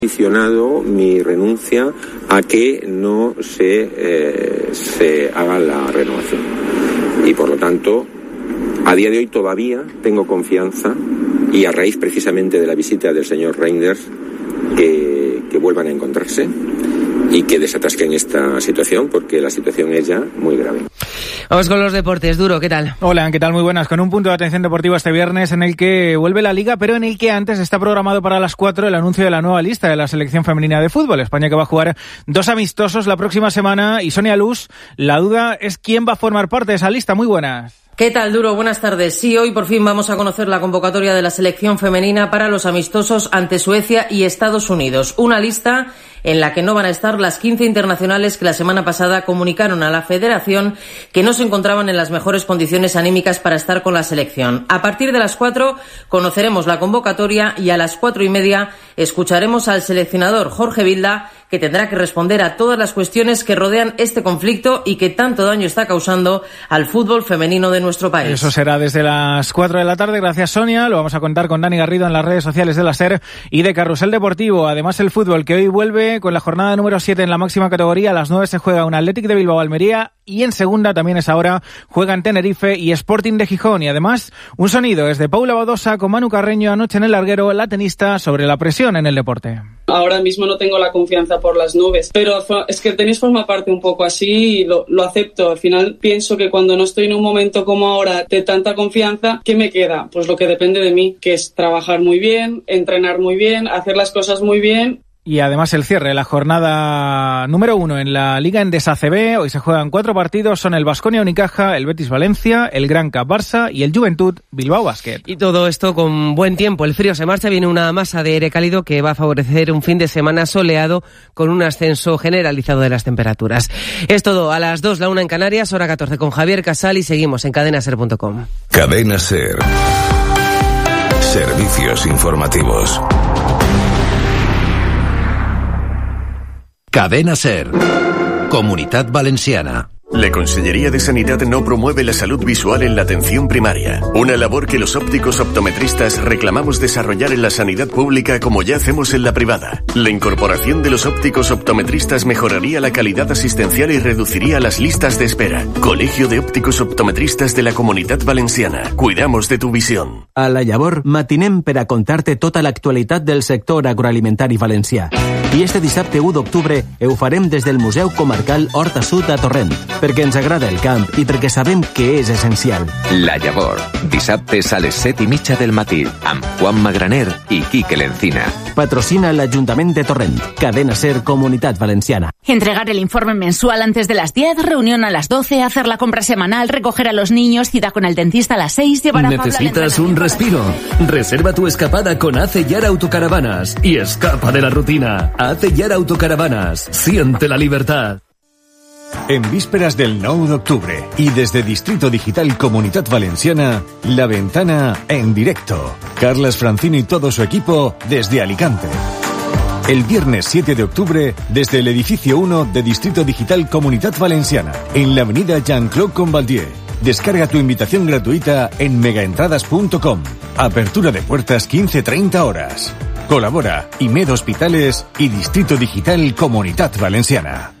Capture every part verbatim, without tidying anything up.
condicionado mi renuncia a que no se, eh, se haga la renovación. Y por lo tanto, a día de hoy todavía tengo confianza, y a raíz precisamente de la visita del señor Reinders, que, que vuelvan a encontrarse y que desatasquen esta situación, porque la situación es ya muy grave. Vamos con los deportes. Duro, ¿qué tal? Hola, ¿qué tal? Muy buenas. Con un punto de atención deportiva este viernes en el que vuelve la Liga, pero en el que antes está programado para las cuatro el anuncio de la nueva lista de la selección femenina de fútbol. España, que va a jugar dos amistosos la próxima semana. Y Sonia Luz, la duda es quién va a formar parte de esa lista. Muy buenas. ¿Qué tal, Duro? Buenas tardes. Sí, hoy por fin vamos a conocer la convocatoria de la selección femenina para los amistosos ante Suecia y Estados Unidos. Una lista en la que no van a estar las quince internacionales que la semana pasada comunicaron a la Federación que no se encontraban en las mejores condiciones anímicas para estar con la selección. A partir de las cuatro conoceremos la convocatoria y a las cuatro y media escucharemos al seleccionador Jorge Vilda, que tendrá que responder a todas las cuestiones que rodean este conflicto y que tanto daño está causando al fútbol femenino de nuestro país. Eso será desde las cuatro de la tarde. Gracias, Sonia. Lo vamos a contar con Dani Garrido en las redes sociales de la SER y de Carrusel Deportivo. Además, el fútbol, que hoy vuelve con la jornada número siete en la máxima categoría. A las nueve se juega un Athletic de Bilbao-Almería, y en segunda también es ahora juegan Tenerife y Sporting de Gijón. Y además, un sonido es de Paula Badosa con Manu Carreño anoche en el larguero, la tenista, sobre la presión en el deporte. Ahora mismo no tengo la confianza por las nubes, pero es que el tenis forma parte un poco así y lo, lo acepto. Al final pienso que cuando no estoy en un momento como ahora de tanta confianza, ¿qué me queda? Pues lo que depende de mí, que es trabajar muy bien, entrenar muy bien, hacer las cosas muy bien. Y además el cierre, la jornada número uno en la Liga Endesa C B. Hoy se juegan cuatro partidos, son el Baskonia Unicaja, el Betis Valencia, el Gran Cap Barça y el Juventud Bilbao Basket. Y todo esto con buen tiempo. El frío se marcha, viene una masa de aire cálido que va a favorecer un fin de semana soleado con un ascenso generalizado de las temperaturas. Es todo, a las dos, la una en Canarias, hora catorce con Javier Casal, y seguimos en cadena ser punto com. Cadena Ser. Servicios informativos. Cadena Ser. Comunitat Valenciana. La Consellería de Sanidad no promueve la salud visual en la atención primaria, una labor que los ópticos optometristas reclamamos desarrollar en la sanidad pública como ya hacemos en la privada. La incorporación de los ópticos optometristas mejoraría la calidad asistencial y reduciría las listas de espera. Colegio de Ópticos Optometristas de la Comunitat Valenciana. Cuidamos de tu visión. A La Llavor matinem per a contar-te tota l'actualitat del sector agroalimentari valencià. I este dissabte u d'octubre ho farem des del Museu Comarcal Horta Sud a Torrent, perquè ens agrada el camp i perquè sabem que és essencial. La Llavor, dissabtes a les set i mitja del matí, amb Juan Magraner i Quique Lencina. Patrocina l'Ajuntament de Torrent. Cadena Ser, Comunitat Valenciana. Entregar el informe mensual antes de las diez, reunión a las doce, hacer la compra semanal, recoger a los niños, cita con el dentista a las seis, llevar a Pablo. ¿Necesitas un respiro? Reserva tu escapada con Aceyar Autocaravanas y escapa de la rutina. Aceyar Autocaravanas. Siente la libertad. En vísperas del nou d'octubre y desde Distrito Digital Comunitat Valenciana, La Ventana en directo. Carlas Francino y todo su equipo desde Alicante. El viernes siete de octubre, desde el edificio uno de Distrito Digital Comunitat Valenciana, en la avenida Jean-Claude Combaldier. Descarga tu invitación gratuita en megaentradas punto com. Apertura de puertas quince treinta horas. Colabora Imed Hospitales y Distrito Digital Comunitat Valenciana.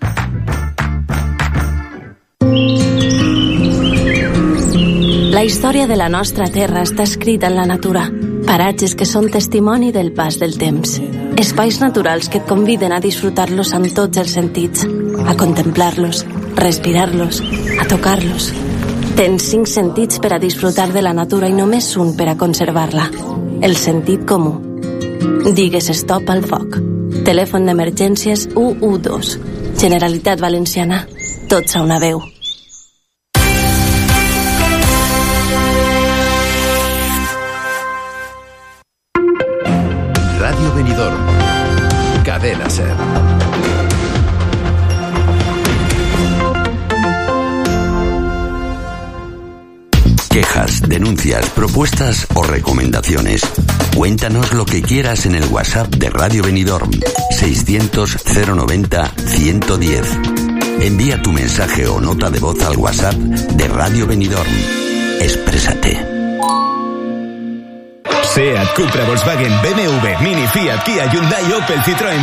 La història de la nostra terra està escrita en la natura. Paratges que són testimoni del pas del temps. Espais naturals que et conviden a disfrutar-los amb tots els sentits, a contemplar-los, respirar-los, a tocar-los. Tens cinc sentits per a disfrutar de la natura i només un per a conservar-la. El sentit comú. Digues stop al foc. Telèfon d'emergències u u dos. Generalitat Valenciana. Tots a una veu. Radio Benidorm. Cadena Ser. Quejas, denuncias, propuestas o recomendaciones. Cuéntanos lo que quieras en el WhatsApp de Radio Benidorm seiscientos cero noventa ciento diez. Envía tu mensaje o nota de voz al WhatsApp de Radio Benidorm. Exprésate. SEAT, Cupra, Volkswagen, B M W, Mini, Fiat, Kia, Hyundai, Opel, Citroën.